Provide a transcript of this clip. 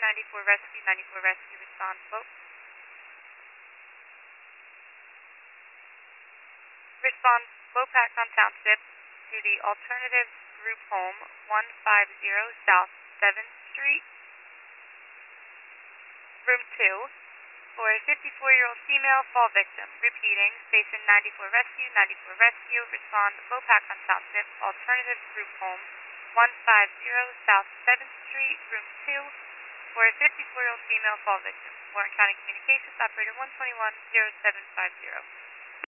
94 Rescue, 94 Rescue, respond boat. Respond Bopac on Township to the alternative group home 150 South 7th Street, room 2, for a 54-year-old female fall victim. Repeating, station 94 Rescue, 94 Rescue, respond Bopac on Township, alternative group home 150 South 7th Street, room 2, for a 54-year-old female fall victim. Warren County Communications, operator 121-0750.